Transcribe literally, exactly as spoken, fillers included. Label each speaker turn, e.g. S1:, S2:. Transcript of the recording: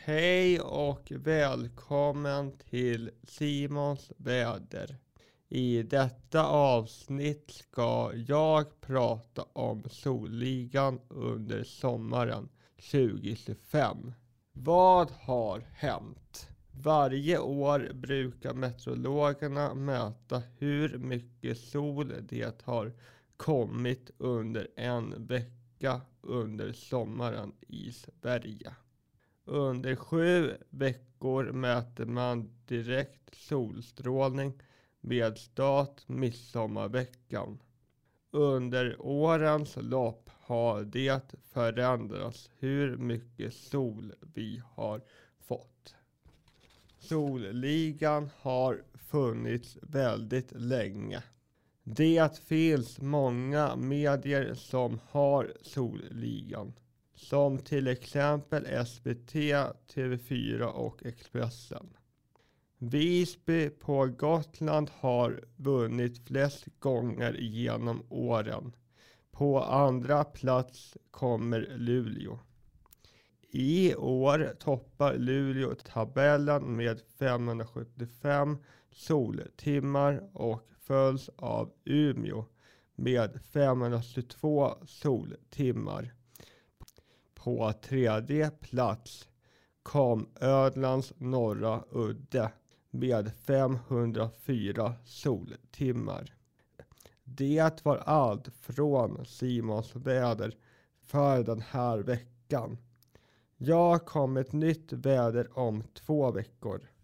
S1: Hej och välkommen till Simons väder. I detta avsnitt ska jag prata om Solligan under sommaren tjugo tjugofem. Vad har hänt? Varje år brukar meteorologerna mäta hur mycket sol det har kommit under en vecka under sommaren i Sverige. Under sju veckor mäter man direkt solstrålning med start midsommarveckan. Under årens lopp har det förändrats hur mycket sol vi har fått. Solligan har funnits väldigt länge. Det finns många medier som har Solligan, som till exempel S V T, T V fyra och Expressen. Visby på Gotland har vunnit flest gånger genom åren. På andra plats kommer Luleå. I år toppar Luleå tabellen med femhundrasjuttiofem soltimmar och följs av Umeå med femhundratjugotvå soltimmar. På tredje plats kom Ölands norra udde med femhundrafyra soltimmar. Det var allt från Simons väder för den här veckan. Jag kommer ett nytt väder om två veckor.